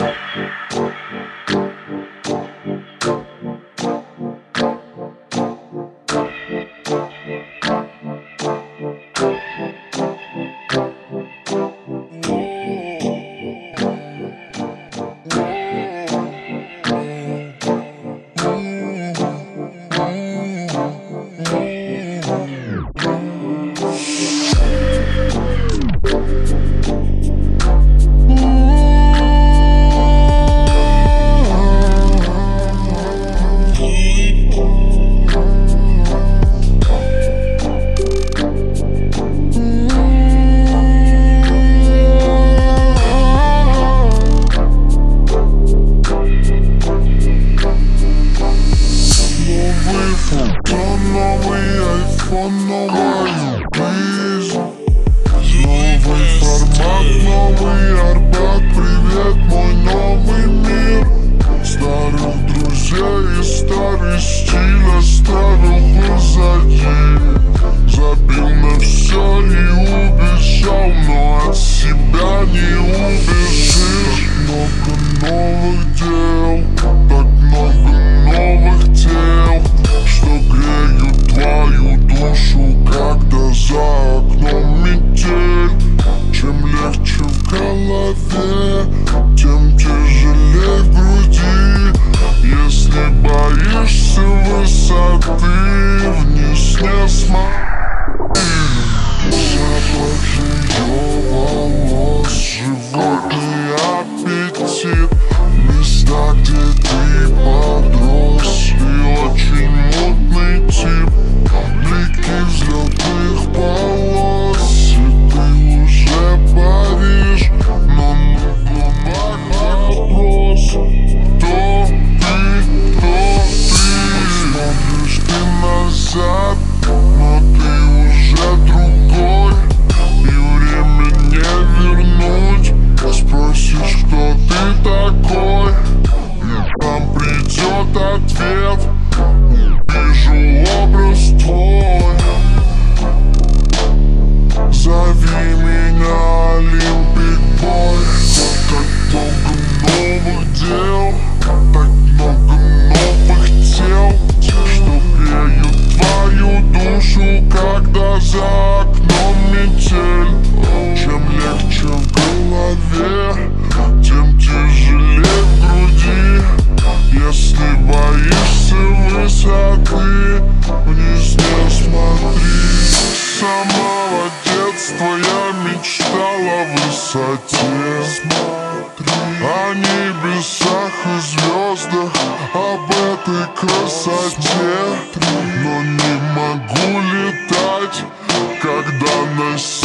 Новая жизнь, новый формат, новый Арбат. Привет, мой новый мир. Старых друзей и старый стиль оставил позади. Забил на все и убежал, но от себя не убежишь. Так много новых дел, так много новых тел, что греют твою душу, когда за окном метель. Чем легче в голове, тем тяжелее в груди. Если боишься высоты, вниз не смотри. Запах ее волос, животный аппетит, места, где ты подрос, и очень мутный тип. Блики взлетных полос, и ты уже паришь, но вопрос: кто ты? Смотришь ты назад, но ты уже другой, и время не вернуть. Спросишь, кто ты такой, и там придет ответ. Вижу образ твой, зови меня Олимпик Бой. Так много новых дел, так много новых тел, что греют твою душу, когда за окном метель. Чем легче в голове, тем тяжелее в груди. Если боишься высоты, вниз не смотри. С самого детства я мечтал о высоте, о небесах и звездах, об этой красоте. Но не могу летать, когда на